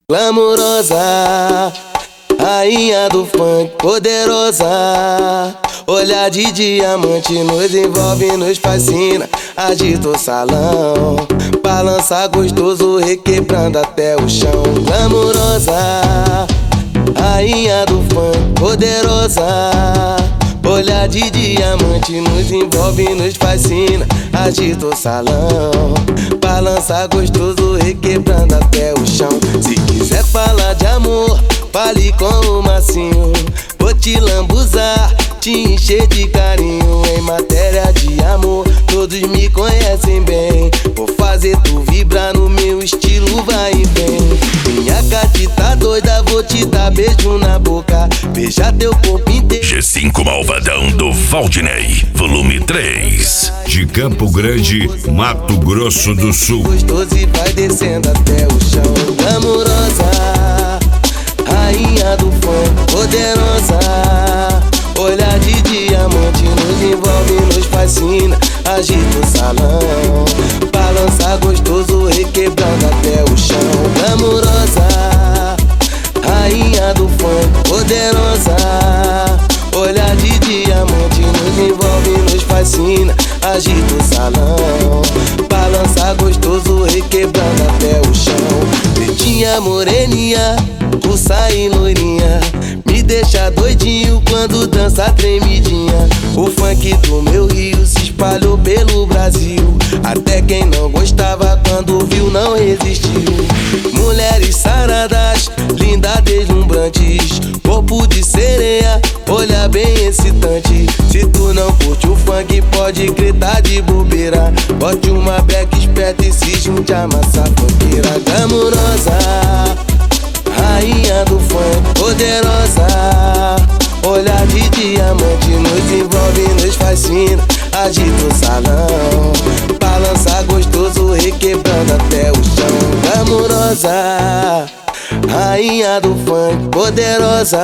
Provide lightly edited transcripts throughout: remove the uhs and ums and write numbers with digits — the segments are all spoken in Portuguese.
Glamurosa, rainha do funk, poderosa. Olhar de diamante nos envolve, nos fascina. Agita o salão, balança gostoso, requebrando até o chão. Glamurosa, rainha do funk, poderosa. Olhar de diamante nos envolve, nos fascina. Agita o salão, balança gostoso, requebrando até o chão. Se quiser falar de amor, fale com o Massinho. Vou te lambuzar, te encher de carinho. Em matéria de amor, todos me conhecem bem. Vou fazer tu vibrar no meu estilo, vai e vem. Minha catita doida, vou te dar beijo na boca, beijar teu corpo inteiro. G5 Malvadão do Valdinei, volume 3. De Campo Grande, Mato Grosso do Sul. Gostoso e vai descendo até o chão. Glamurosa, rainha do funk, poderosa. Olhar de diamante nos envolve, nos fascina. Agita o salão, balança gostoso, requebrando até o chão. Glamurosa, rainha do funk, poderosa. Olhar de diamante nos envolve, nos fascina. Agita o salão, balança gostoso, requebrando até o chão. Pretinha, moreninha, russa e loirinha, me deixa doidinho quando dança tremidinha. O funk do meu Rio se espalhou pelo Brasil, até quem não gostava quando viu não resistiu. Mulheres saradas, lindas deslumbrantes, corpo de sereia, olhar bem excitante. Se tu não curte o funk, pode gritar de bobeira. Bote uma beca esperta e se junte a massa funkeira. Glamurosa, rainha do funk, poderosa. Olhar de diamante nos envolve, nos fascina. Agita o salão, balança gostoso, requebrando até o chão. Glamurosa, rainha do funk, poderosa.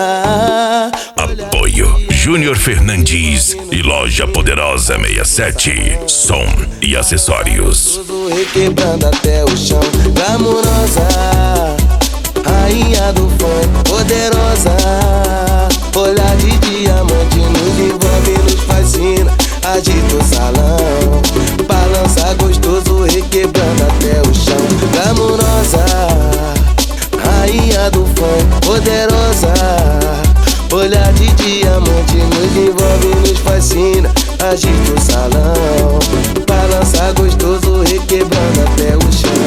Apoio Júnior Fernandes e Loja Poderosa 67, som e acessórios. Requebrando até o chão. Glamurosa, rainha do funk, poderosa. Olhar de diamante nos envolve, nos fascina. Agita o salão, balança gostoso, requebrando até o chão. Glamurosa, rainha do funk, poderosa. Olhar de diamante nos envolve, nos fascina. Agita o salão, balança gostoso, requebrando até o chão.